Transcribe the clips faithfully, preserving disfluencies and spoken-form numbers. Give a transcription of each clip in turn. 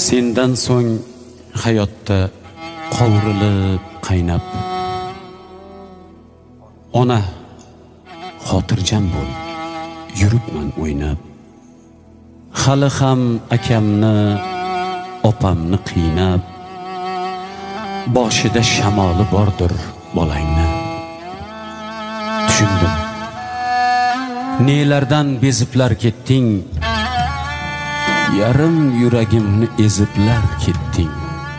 Sendan so'ng hayotda qovurilib qaynab, ona xotirjam bo'l, yuribman o'ynab. Hali ham akamni, opamni qiynab, boshida shamoli bordir bolangni. Tushundim, nelardan beziblar ketding, yarim yuragimni eziblar ketding.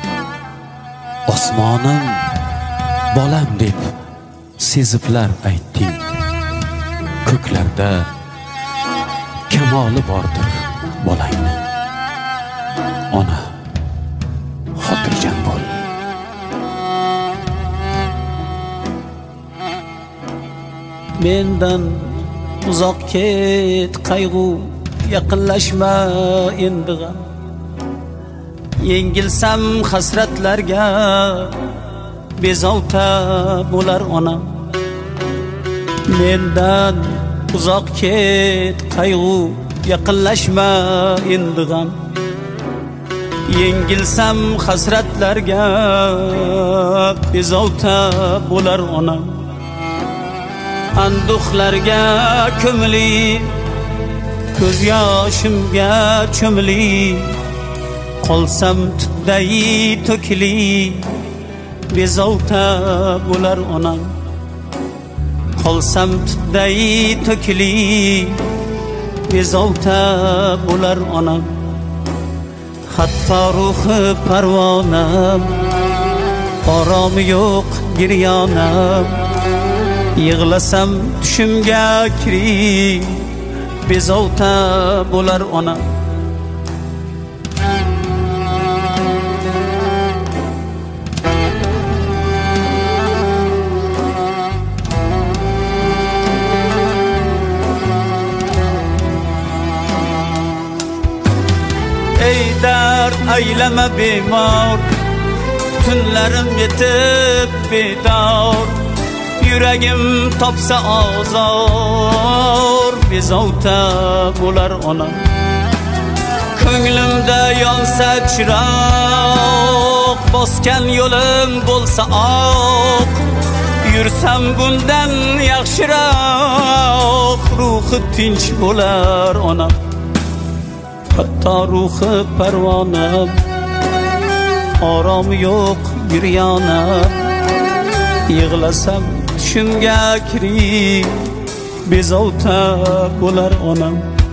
Osmonim bolam deb seziblar aytding. Ko'klarda kamoli bordir bolangni. Ona xotirjam bo'l. Mendan uzoq ket qayg'u, yaqinlashma endi g'am. Yengilsam hasratlarga bezovta bo'lar onam. Mendan uzoq ket qayg'u, yaqinlashma endi g'am. Yengilsam hasratlarga bezovta bo'lar onam. Anduhlarga ko'mili, ko'z yoshimga cho'mili, qolsam tutday to'kili, bezovta bo'lar onam. Qolsam tutday to'kili, bezovta bo'lar onam. Hatto ruhi parvonam, oromi yo'q giryonam. Yig'lasam tushimga kiri, bezovta bo'lar onam. Ey dard aylama bemor, tunlarim yetib bedor. Yuragim topsa azor, bezovta bo'lar onam. Ko'nglimda yonsa chiroq, bosgan yo'lim bo'lsa oq. Yursam bundan yaxshiroq, ruhi tinch bo'lar onam. Hatto ruhi parvonam, oromi yo'q giryonam. Yig'lasam tushimga kiri, bezovta bo'lar onam.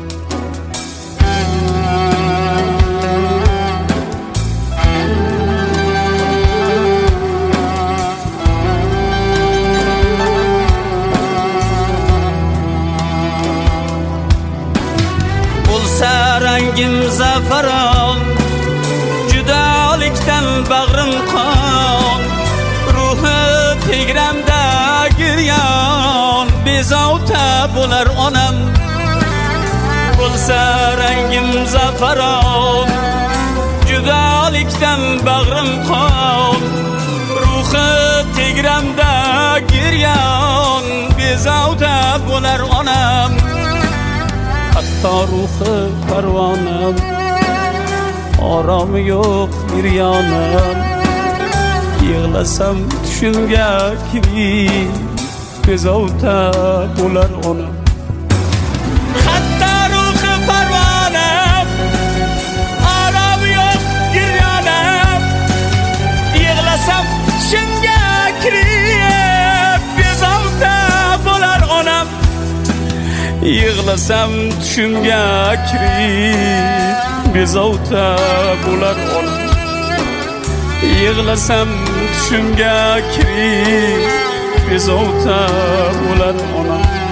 Bo'lsa rangim zafaron, judolikdan bag'rim qon. Ruhi tegramda giryon, bezovta bo'lar onam. Bo'lsa rangim zafaron, judolikdan bag'rim qon. Ruhi tegramda giryon, bezovta bo'lar onam. Hatto ruhi parvonam, oromi yo'q giryonam. Yig'lasam tushimga kiri, bezovta bo'lar onam. Hatto ruhi parvonam, oromi yo'q giryonam. Yig'lasam tushimga kiri, bezovta bo'lar onam. Yig'lasam tushimga kiri, bezovta bo'lar onam. Yig'lasam tushimga kiri, bezovta bo'lar onam.